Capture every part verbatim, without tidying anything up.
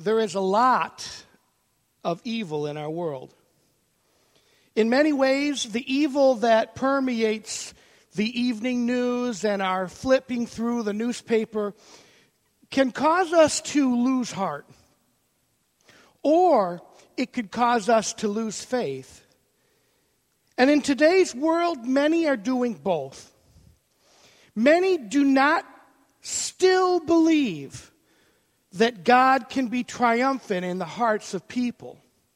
there is a lot of evil in our world. In many ways, the evil that permeates the evening news and our flipping through the newspaper can cause us to lose heart. Or it could cause us to lose faith. And in today's world, many are doing both. Many do not still believe that God can be triumphant in the hearts of people.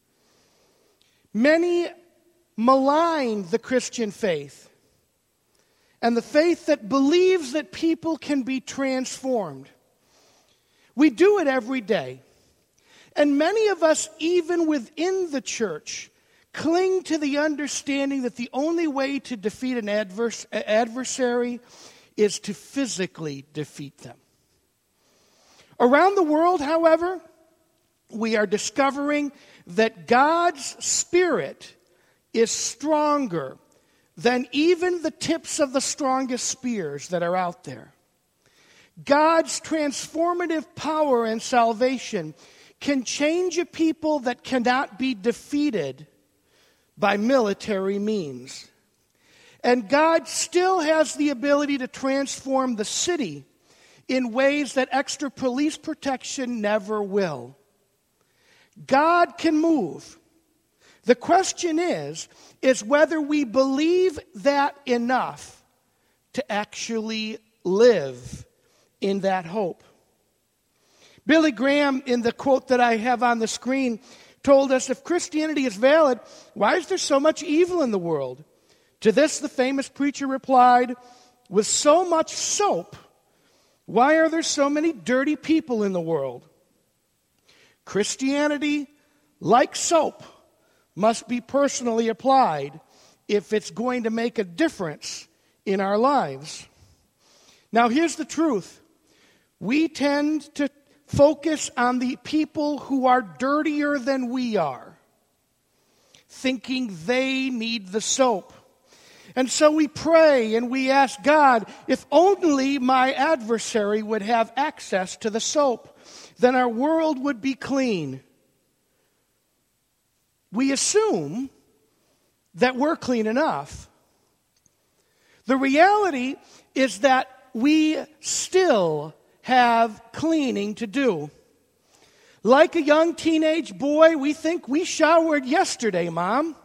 Many malign the Christian faith and the faith that believes that people can be transformed. We do it every day. And many of us, even within the church, cling to the understanding that the only way to defeat an adverse, adversary is to physically defeat them. Around the world, however, we are discovering that God's Spirit is stronger than even the tips of the strongest spears that are out there. God's transformative power and salvation can change a people that cannot be defeated by military means. And God still has the ability to transform the city in ways that extra police protection never will. God can move. The question is, is whether we believe that enough to actually live in that hope. Billy Graham, in the quote that I have on the screen, told us, if Christianity is valid, why is there so much evil in the world? To this, the famous preacher replied, with so much soap, why are there so many dirty people in the world? Christianity, like soap, must be personally applied if it's going to make a difference in our lives. Now, here's the truth. We tend to focus on the people who are dirtier than we are, thinking they need the soap. And so we pray and we ask God, if only my adversary would have access to the soap, then our world would be clean. We assume that we're clean enough. The reality is that we still have cleaning to do. Like a young teenage boy, we think we showered yesterday, Mom.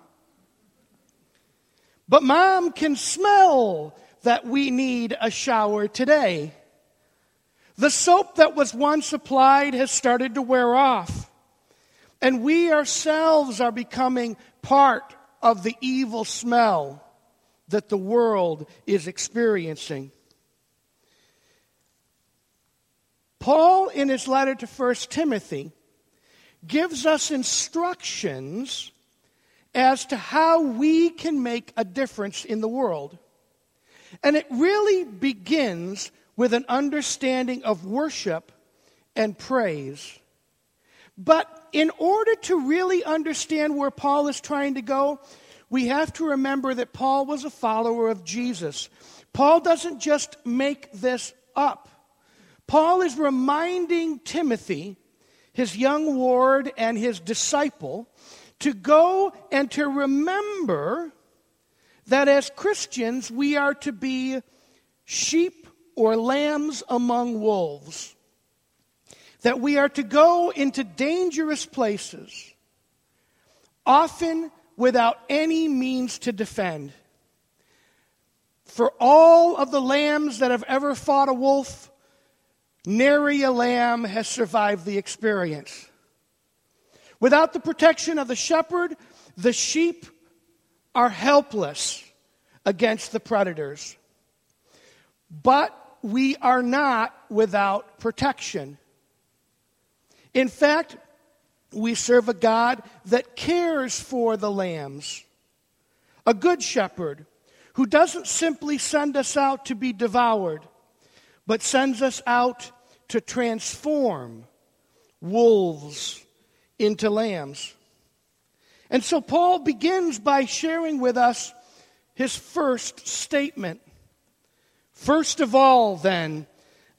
But Mom can smell that we need a shower today. The soap that was once applied has started to wear off. And we ourselves are becoming part of the evil smell that the world is experiencing. Paul, in his letter to First Timothy, gives us instructions as to how we can make a difference in the world. And it really begins with an understanding of worship and praise. But in order to really understand where Paul is trying to go, we have to remember that Paul was a follower of Jesus. Paul doesn't just make this up. Paul is reminding Timothy, his young ward and his disciple, to go and to remember that as Christians we are to be sheep or lambs among wolves. That we are to go into dangerous places, often without any means to defend. For all of the lambs that have ever fought a wolf, nary a lamb has survived the experience. Without the protection of the shepherd, the sheep are helpless against the predators. But we are not without protection. In fact, we serve a God that cares for the lambs. A good shepherd who doesn't simply send us out to be devoured, but sends us out to transform wolves into lambs. And so Paul begins by sharing with us his first statement. First of all, then,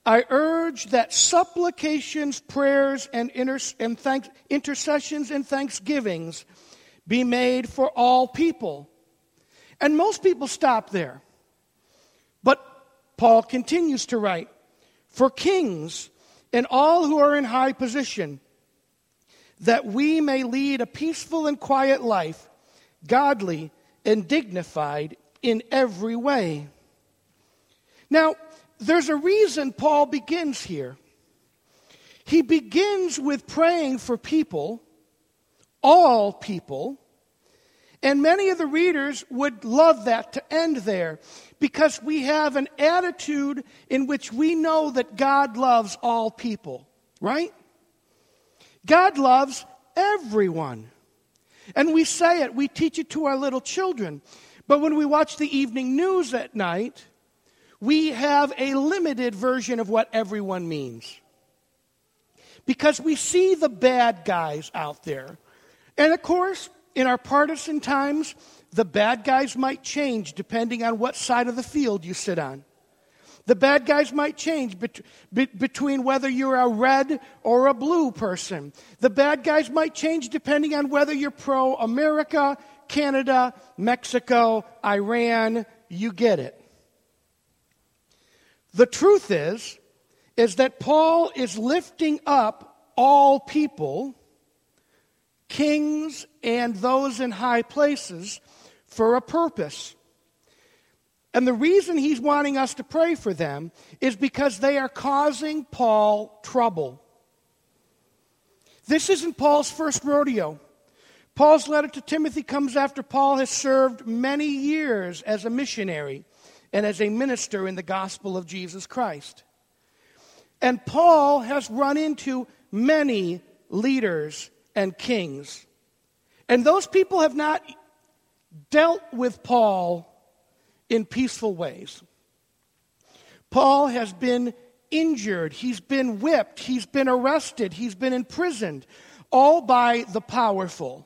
I urge that supplications, prayers, and, inter- and thanks- intercessions and thanksgivings be made for all people. And most people stop there. But Paul continues to write, for kings and all who are in high position, that we may lead a peaceful and quiet life, godly and dignified in every way. Now, there's a reason Paul begins here. He begins with praying for people, all people, and many of the readers would love that to end there, because we have an attitude in which we know that God loves all people, right? God loves everyone. And we say it, we teach it to our little children. But when we watch the evening news at night, we have a limited version of what everyone means. Because we see the bad guys out there. And of course, in our partisan times, the bad guys might change depending on what side of the field you sit on. The bad guys might change bet- be- between whether you're a red or a blue person. The bad guys might change depending on whether you're pro-America, Canada, Mexico, Iran. You get it. The truth is, is that Paul is lifting up all people, kings and those in high places, for a purpose. And the reason he's wanting us to pray for them is because they are causing Paul trouble. This isn't Paul's first rodeo. Paul's letter to Timothy comes after Paul has served many years as a missionary and as a minister in the gospel of Jesus Christ. And Paul has run into many leaders and kings. And those people have not dealt with Paul in peaceful ways. Paul has been injured, he's been whipped, he's been arrested, he's been imprisoned, all by the powerful.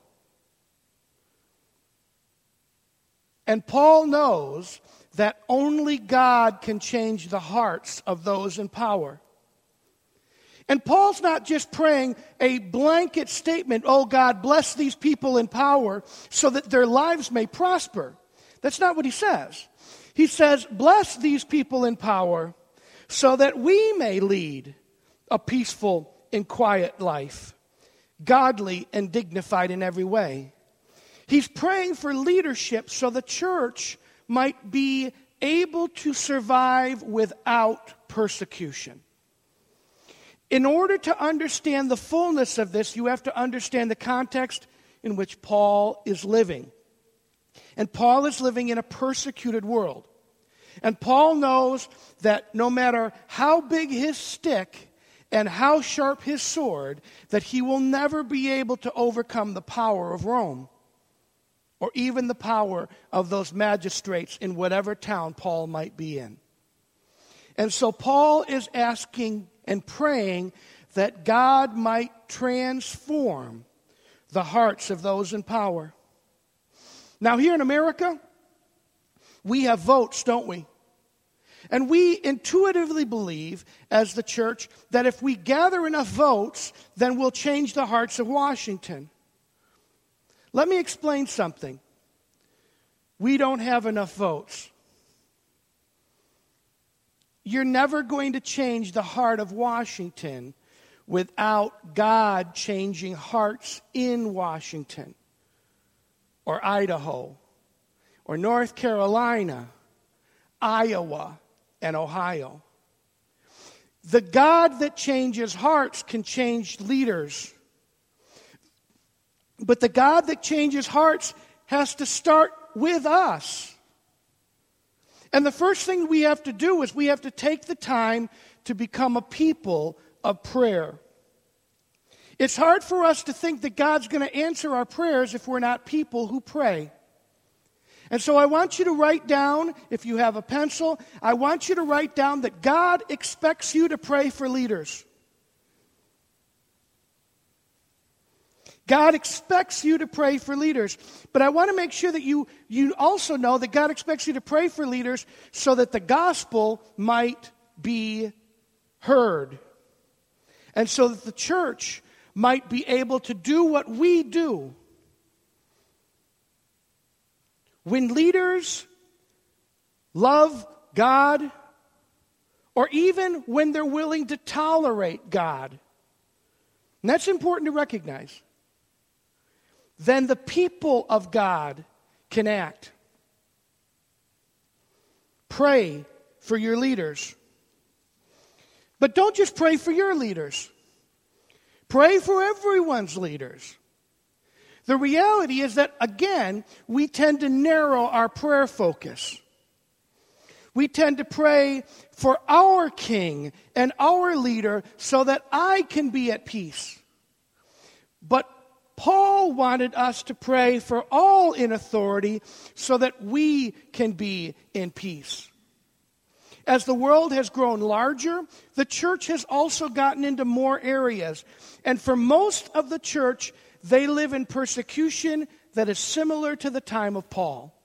And Paul knows that only God can change the hearts of those in power. And Paul's not just praying a blanket statement, oh God, bless these people in power so that their lives may prosper. That's not what he says. He says, bless these people in power so that we may lead a peaceful and quiet life, godly and dignified in every way. He's praying for leadership so the church might be able to survive without persecution. In order to understand the fullness of this, you have to understand the context in which Paul is living. And Paul is living in a persecuted world. And Paul knows that no matter how big his stick and how sharp his sword, that he will never be able to overcome the power of Rome, or even the power of those magistrates in whatever town Paul might be in. And so Paul is asking and praying that God might transform the hearts of those in power. Now, here in America, we have votes, don't we? And we intuitively believe, as the church, that if we gather enough votes, then we'll change the hearts of Washington. Let me explain something. We don't have enough votes. You're never going to change the heart of Washington without God changing hearts in Washington, or Idaho, or North Carolina, Iowa, and Ohio. The God that changes hearts can change leaders. But the God that changes hearts has to start with us. And the first thing we have to do is we have to take the time to become a people of prayer. It's hard for us to think that God's going to answer our prayers if we're not people who pray. And so I want you to write down, if you have a pencil, I want you to write down that God expects you to pray for leaders. God expects you to pray for leaders. But I want to make sure that you, you also know that God expects you to pray for leaders so that the gospel might be heard. And so that the church might be able to do what we do. When leaders love God, or even when they're willing to tolerate God, and that's important to recognize, then the people of God can act. Pray for your leaders. But don't just pray for your leaders. Pray for everyone's leaders. The reality is that, again, we tend to narrow our prayer focus. We tend to pray for our king and our leader so that I can be at peace. But Paul wanted us to pray for all in authority so that we can be in peace. As the world has grown larger, the church has also gotten into more areas. And for most of the church, they live in persecution that is similar to the time of Paul.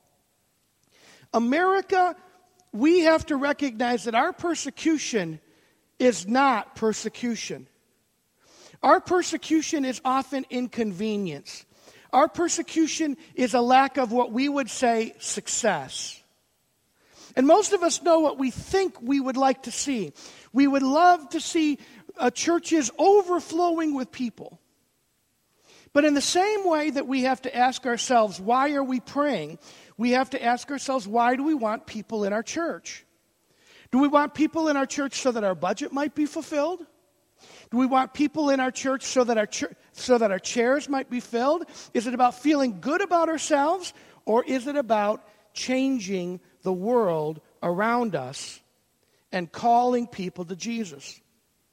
America, we have to recognize that our persecution is not persecution. Our persecution is often inconvenience. Our persecution is a lack of what we would say success. And most of us know what we think we would like to see. We would love to see uh, churches overflowing with people. But in the same way that we have to ask ourselves, why are we praying? We have to ask ourselves, why do we want people in our church? Do we want people in our church so that our budget might be fulfilled? Do we want people in our church so that our ch- so that our chairs might be filled? Is it about feeling good about ourselves, or is it about changing the world around us and calling people to Jesus?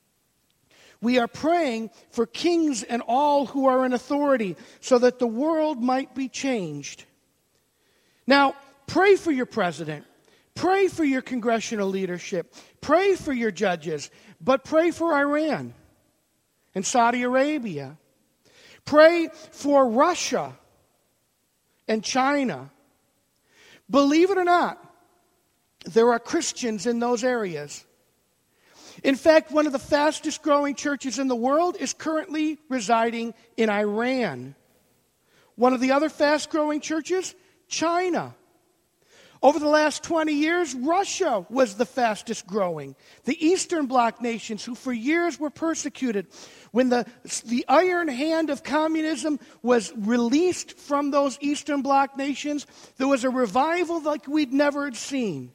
We are praying for kings and all who are in authority so that the world might be changed. Now, pray for your president. Pray for your congressional leadership. Pray for your judges. But pray for Iran and Saudi Arabia. Pray for Russia and China. Believe it or not, there are Christians in those areas. In fact, one of the fastest growing churches in the world is currently residing in Iran. One of the other fast growing churches, China. Over the last twenty years, Russia was the fastest growing. The Eastern Bloc nations, who for years were persecuted, when the, the iron hand of communism was released from those Eastern Bloc nations, there was a revival like we'd never seen.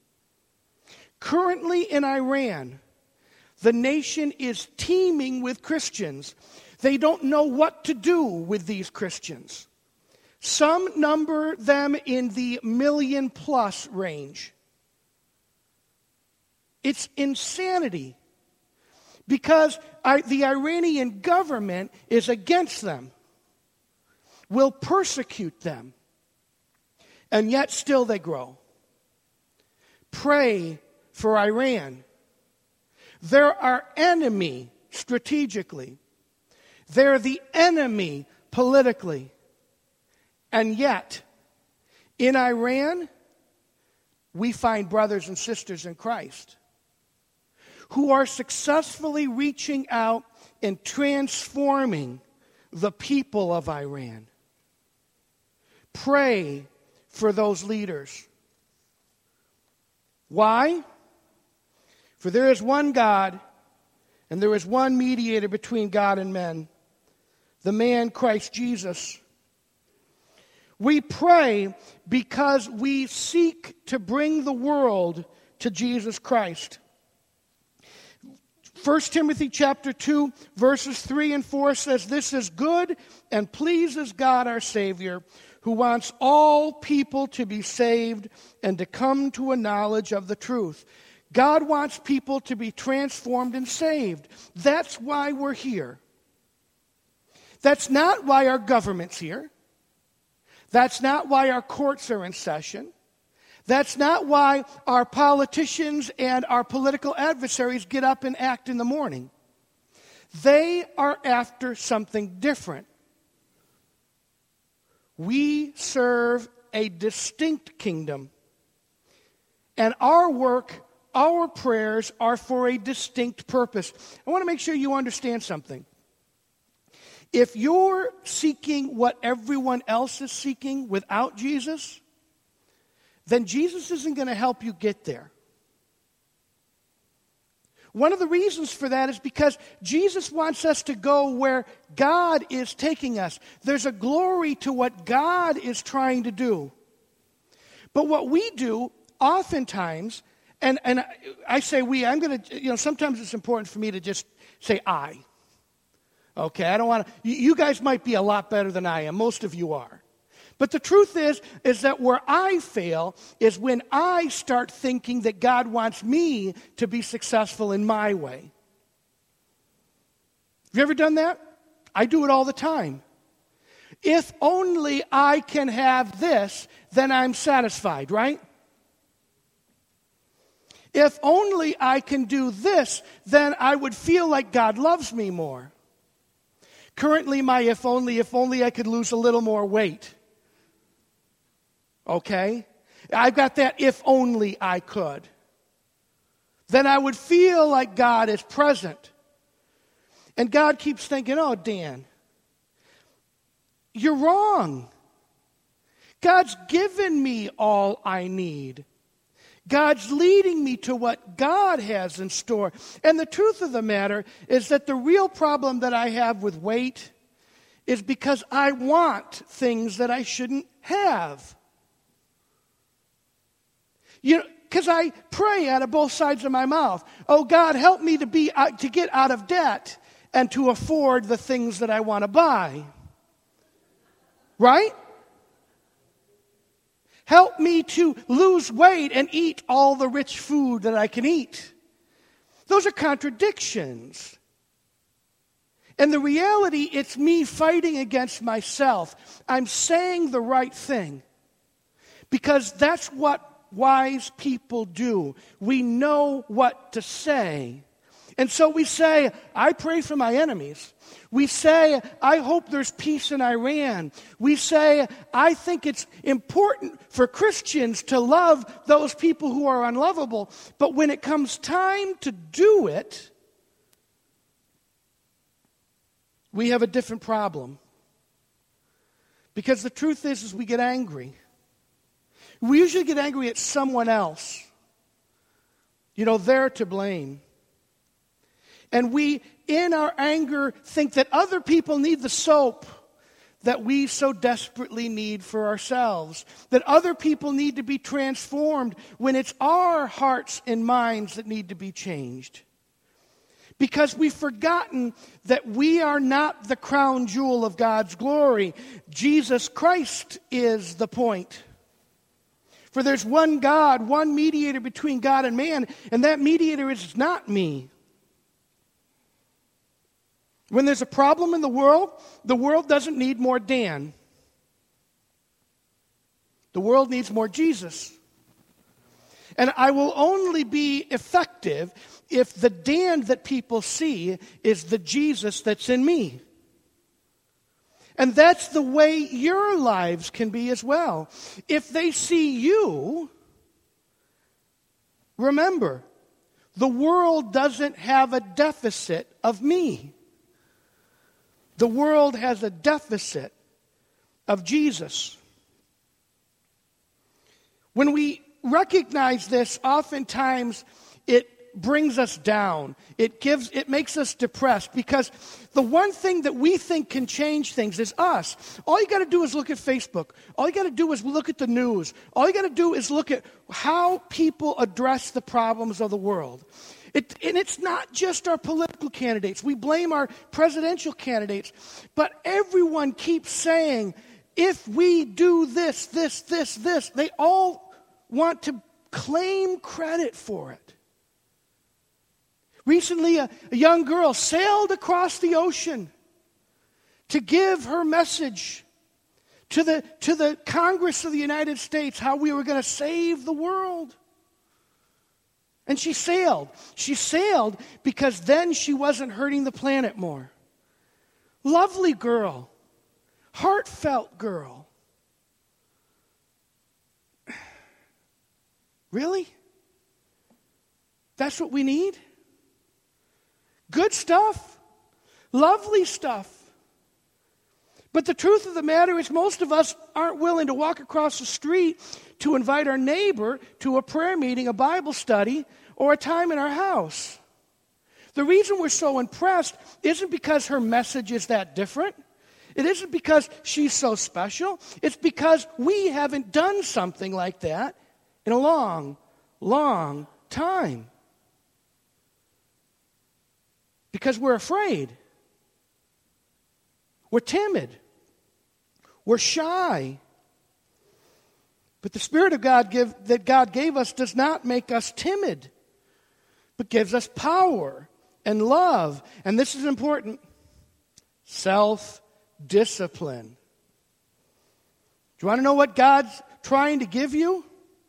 Currently in Iran, the nation is teeming with Christians. They don't know what to do with these Christians. Some number them in the million plus range. It's insanity because the Iranian government is against them, will persecute them, and yet still they grow. Pray for Iran. They're our enemy strategically. They're the enemy politically. And yet, in Iran, we find brothers and sisters in Christ who are successfully reaching out and transforming the people of Iran. Pray for those leaders. Why? For there is one God, and there is one mediator between God and men, the man Christ Jesus. We pray because we seek to bring the world to Jesus Christ. First Timothy chapter two, verses three and four says, "This is good and pleases God our Savior, who wants all people to be saved and to come to a knowledge of the truth." God wants people to be transformed and saved. That's why we're here. That's not why our government's here. That's not why our courts are in session. That's not why our politicians and our political adversaries get up and act in the morning. They are after something different. We serve a distinct kingdom, and our work our prayers are for a distinct purpose. I want to make sure you understand something. If you're seeking what everyone else is seeking without Jesus, then Jesus isn't going to help you get there. One of the reasons for that is because Jesus wants us to go where God is taking us. There's a glory to what God is trying to do. But what we do oftentimes, and, and I say we, I'm going to, you know, sometimes it's important for me to just say I. Okay, I don't want to, you guys might be a lot better than I am. Most of you are. But the truth is, is that where I fail is when I start thinking that God wants me to be successful in my way. Have you ever done that? I do it all the time. If only I can have this, then I'm satisfied, right? If only I can do this, then I would feel like God loves me more. Currently, my if only, if only I could lose a little more weight. Okay? I've got that if only I could. Then I would feel like God is present. And God keeps thinking, oh, Dan, you're wrong. God's given me all I need. God's leading me to what God has in store. And the truth of the matter is that the real problem that I have with weight is because I want things that I shouldn't have. You know, because I pray out of both sides of my mouth. Oh, God, help me to be uh, to get out of debt and to afford the things that I want to buy. Right? Help me to lose weight and eat all the rich food that I can eat. Those are contradictions. And the reality, it's me fighting against myself. I'm saying the right thing. Because that's what wise people do. We know what to say. And so we say, I pray for my enemies. We say, I hope there's peace in Iran. We say, I think it's important for Christians to love those people who are unlovable. But when it comes time to do it, we have a different problem. Because the truth is, is we get angry. We usually get angry at someone else. You know, they're to blame. And we, in our anger, think that other people need the soap that we so desperately need for ourselves. That other people need to be transformed when it's our hearts and minds that need to be changed. Because we've forgotten that we are not the crown jewel of God's glory. Jesus Christ is the point. For there's one God, one mediator between God and man, and that mediator is not me. When there's a problem in the world, the world doesn't need more Dan. The world needs more Jesus. And I will only be effective if the Dan that people see is the Jesus that's in me. And that's the way your lives can be as well. If they see you, remember, the world doesn't have a deficit of me. The world has a deficit of Jesus. When we recognize this, oftentimes it brings us down. It gives, it makes us depressed because the one thing that we think can change things is us. All you got to do is look at Facebook. All you got to do is look at the news. All you got to do is look at how people address the problems of the world. It, and it's not just our political candidates. We blame our presidential candidates. But everyone keeps saying, if we do this, this, this, this, they all want to claim credit for it. Recently, a, a young girl sailed across the ocean to give her message to the, to the Congress of the United States, how we were going to save the world. And she sailed. She sailed because then she wasn't hurting the planet more. Lovely girl. Heartfelt girl. Really? That's what we need. Good stuff. Lovely stuff. But the truth of the matter is most of us aren't willing to walk across the street to invite our neighbor to a prayer meeting, a Bible study, or a time in our house. The reason we're so impressed isn't because her message is that different. It isn't because she's so special. It's because we haven't done something like that in a long, long time. Because we're afraid. We're timid. We're shy. But the Spirit of God give, that God gave us does not make us timid, but gives us power and love. And this is important. Self-discipline. Do you want to know what God's trying to give you?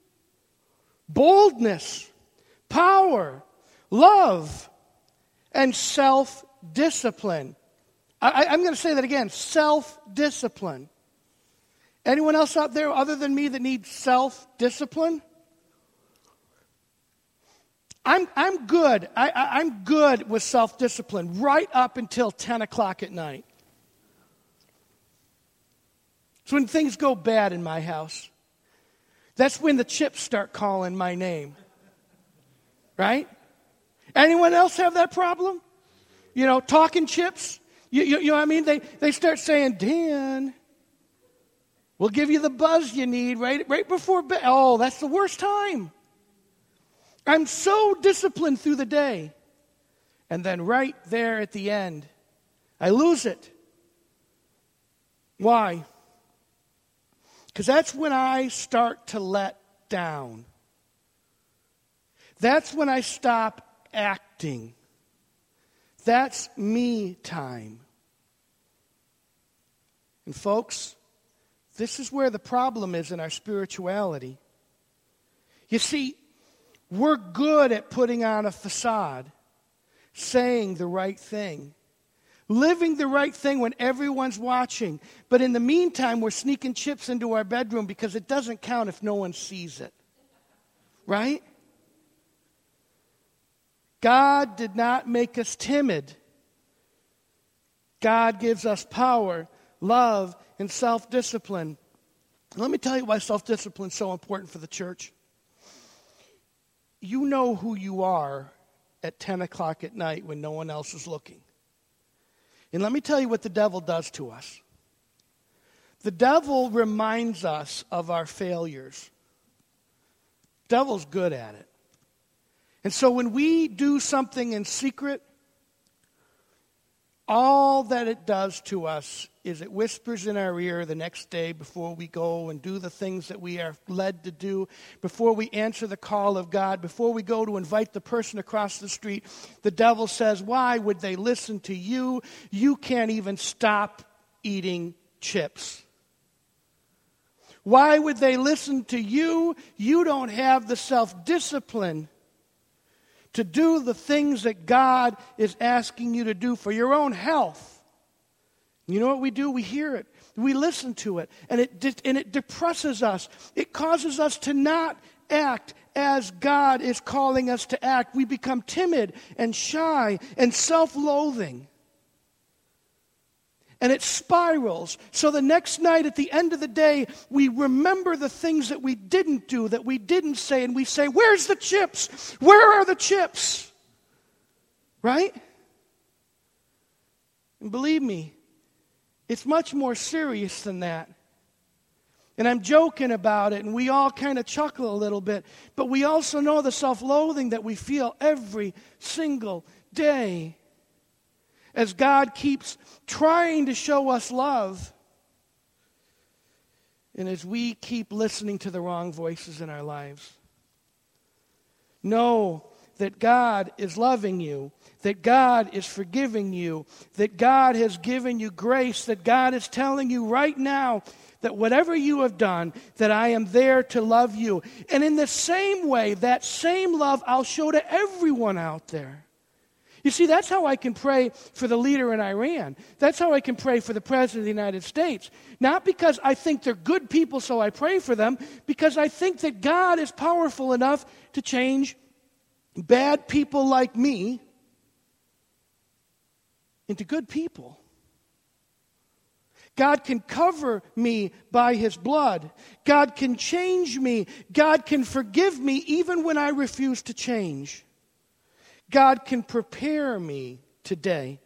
Boldness, power, love, and self-discipline. I, I'm going to say that again. Self-discipline. Anyone else out there other than me that needs self-discipline? I'm I'm good. I, I, I'm good with self-discipline right up until ten o'clock at night. It's when things go bad in my house. That's when the chips start calling my name. Right? Anyone else have that problem? You know, talking chips? You, you, you know what I mean? They, they start saying, Dan, we'll give you the buzz you need right, right before bed. Oh, that's the worst time. I'm so disciplined through the day. And then right there at the end, I lose it. Why? Because that's when I start to let down. That's when I stop acting. That's me time. And folks, this is where the problem is in our spirituality. You see, we're good at putting on a facade, saying the right thing, living the right thing when everyone's watching. But in the meantime, we're sneaking chips into our bedroom because it doesn't count if no one sees it. Right? God did not make us timid. God gives us power, love, and self-discipline. Let me tell you why self-discipline is so important for the church. You know who you are at ten o'clock at night when no one else is looking. And let me tell you what the devil does to us. The devil reminds us of our failures. The devil's good at it. And so when we do something in secret, all that it does to us is it whispers in our ear the next day before we go and do the things that we are led to do, before we answer the call of God, before we go to invite the person across the street. The devil says, why would they listen to you? You can't even stop eating chips. Why would they listen to you? You don't have the self-discipline to do the things that God is asking you to do for your own health. You know what we do? We hear it. We listen to it. And it, de- and it depresses us. It causes us to not act as God is calling us to act. We become timid and shy and self-loathing. And it spirals. So the next night at the end of the day, we remember the things that we didn't do, that we didn't say, and we say, where's the chips? Where are the chips? Right? And believe me, it's much more serious than that. And I'm joking about it, and we all kind of chuckle a little bit, but we also know the self-loathing that we feel every single day. As God keeps trying to show us love. And as we keep listening to the wrong voices in our lives. Know that God is loving you. That God is forgiving you. That God has given you grace. That God is telling you right now that whatever you have done, that I am there to love you. And in the same way, that same love I'll show to everyone out there. You see, that's how I can pray for the leader in Iran. That's how I can pray for the President of the United States. Not because I think they're good people, so I pray for them, because I think that God is powerful enough to change bad people like me into good people. God can cover me by His blood. God can change me. God can forgive me even when I refuse to change. God can prepare me today.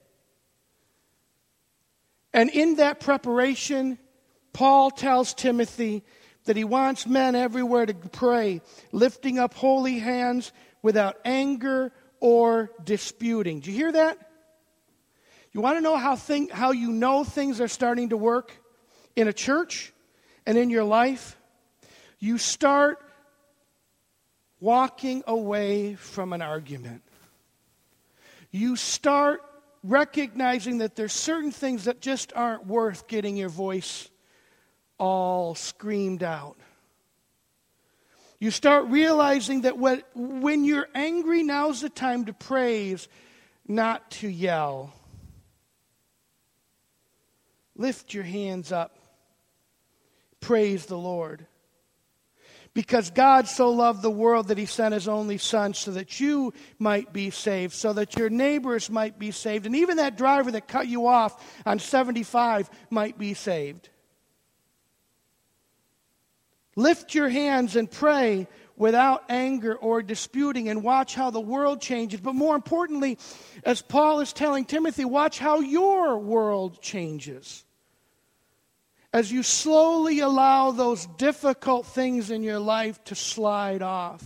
And in that preparation, Paul tells Timothy that he wants men everywhere to pray, lifting up holy hands without anger or disputing. Do you hear that? You want to know how thing, how you know things are starting to work in a church and in your life? You start walking away from an argument. You start recognizing that there's certain things that just aren't worth getting your voice all screamed out. You start realizing that when, when you're angry, now's the time to praise, not to yell. Lift your hands up. Praise the Lord. Because God so loved the world that He sent His only Son so that you might be saved, so that your neighbors might be saved, and even that driver that cut you off on seventy-five might be saved. Lift your hands and pray without anger or disputing, and watch how the world changes. But more importantly, as Paul is telling Timothy, watch how your world changes. As you slowly allow those difficult things in your life to slide off.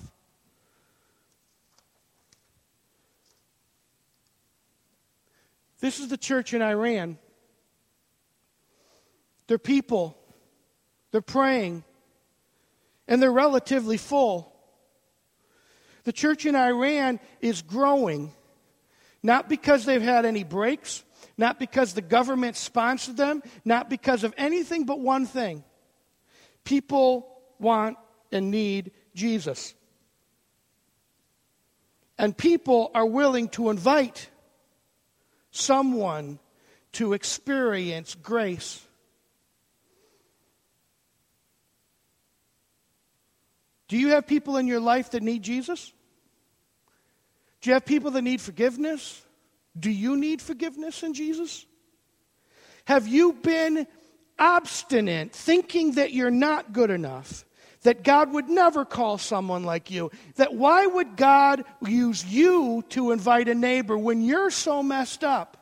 This is the church in Iran. They're people. They're praying. And they're relatively full. The church in Iran is growing. Not because they've had any breaks. Not because the government sponsored them. Not because of anything but one thing. People want and need Jesus. And people are willing to invite someone to experience grace. Do you have people in your life that need Jesus? Do you have people that need forgiveness? Do you need forgiveness in Jesus? Have you been obstinate, thinking that you're not good enough, that God would never call someone like you, that why would God use you to invite a neighbor when you're so messed up?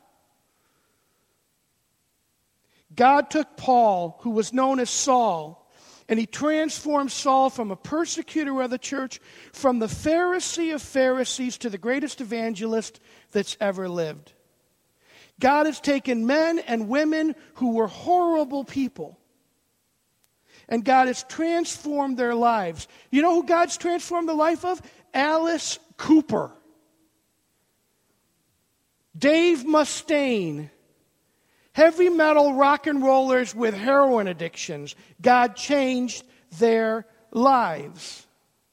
God took Paul, who was known as Saul, and He transformed Saul from a persecutor of the church, from the Pharisee of Pharisees to the greatest evangelist that's ever lived. God has taken men and women who were horrible people, and God has transformed their lives. You know who God's transformed the life of? Alice Cooper, Dave Mustaine, heavy metal rock and rollers with heroin addictions. God changed their lives.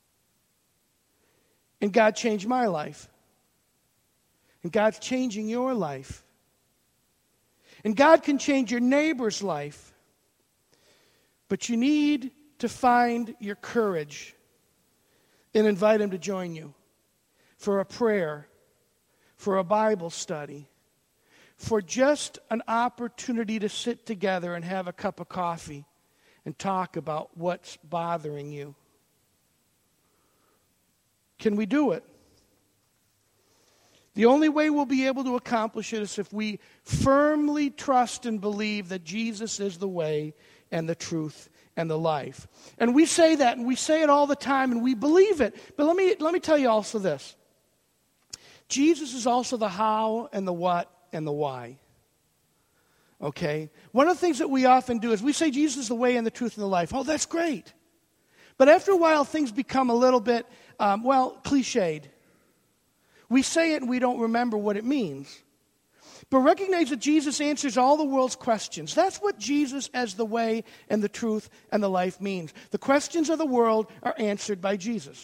And God changed my life. And God's changing your life. And God can change your neighbor's life. But you need to find your courage and invite him to join you for a prayer, for a Bible study, for just an opportunity to sit together and have a cup of coffee and talk about what's bothering you. Can we do it? The only way we'll be able to accomplish it is if we firmly trust and believe that Jesus is the way and the truth and the life. And we say that, and we say it all the time, and we believe it. But let me, let me tell you also this. Jesus is also the how and the what and the why. Okay? One of the things that we often do is we say Jesus is the way and the truth and the life. Oh, that's great. But after a while, things become a little bit, um, well, cliched. We say it and we don't remember what it means. But recognize that Jesus answers all the world's questions. That's what Jesus as the way and the truth and the life means. The questions of the world are answered by Jesus.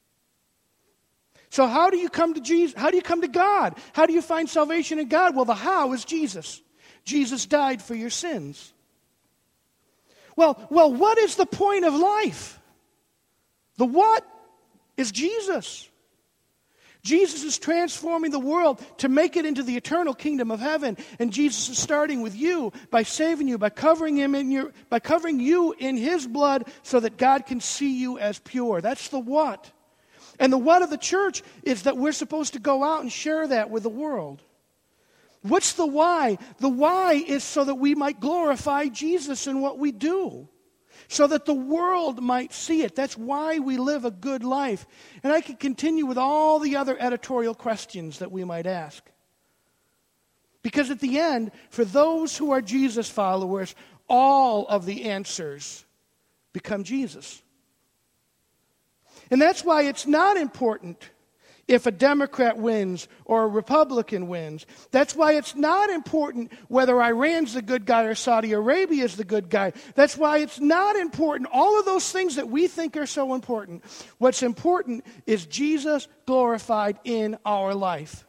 So how do you come to Jesus? How do you come to God? How do you find salvation in God? Well, the how is Jesus. Jesus died for your sins. Well, well, what is the point of life? The what is Jesus. Jesus is transforming the world to make it into the eternal kingdom of heaven. And Jesus is starting with you by saving you, by covering him in your, by covering you in his blood so that God can see you as pure. That's the what. And the what of the church is that we're supposed to go out and share that with the world. What's the why? The why is so that we might glorify Jesus in what we do, so that the world might see it. That's why we live a good life. And I could continue with all the other editorial questions that we might ask. Because at the end, for those who are Jesus followers, all of the answers become Jesus. And that's why it's not important if a Democrat wins or a Republican wins. That's why it's not important whether Iran's the good guy or Saudi Arabia's the good guy. That's why it's not important. All of those things that we think are so important. What's important is Jesus glorified in our life.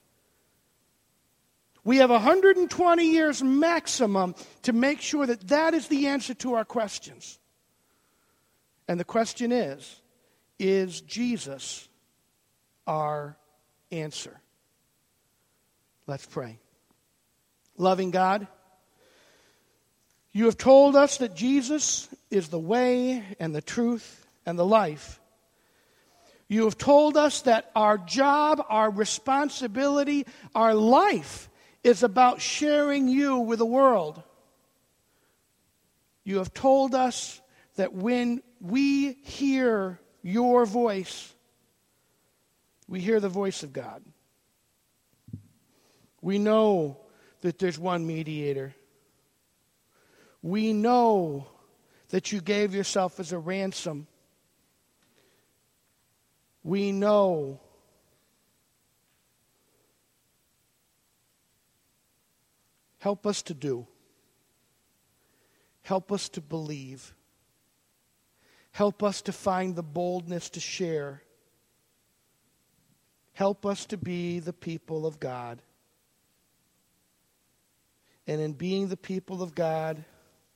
We have one hundred twenty years maximum to make sure that that is the answer to our questions. And the question is, is Jesus our answer? Let's pray. Loving God, you have told us that Jesus is the way and the truth and the life. You have told us that our job, our responsibility, our life is about sharing you with the world. You have told us that when we hear your voice, we hear the voice of God. We know that there's one mediator. We know that you gave yourself as a ransom. We know help us to do. Help us to believe. Help us to find the boldness to share. Help us to be the people of God. And in being the people of God,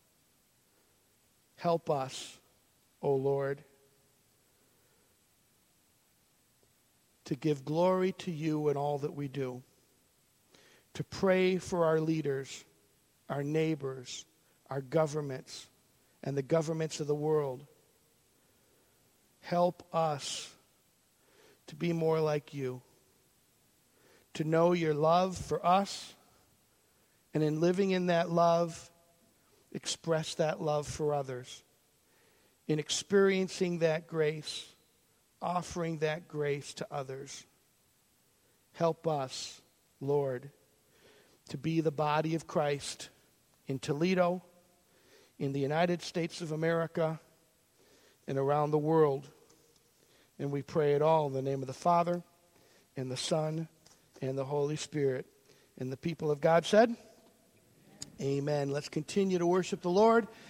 help us, O Lord, to give glory to you in all that we do. To pray for our leaders, our neighbors, our governments, and the governments of the world. Help us to be more like you, to know your love for us, and in living in that love, express that love for others. In experiencing that grace, offering that grace to others. Help us, Lord, to be the body of Christ in Toledo, in the United States of America, and around the world. And we pray it all in the name of the Father, and the Son, and the Holy Spirit. And the people of God said, Amen. Let's continue to worship the Lord.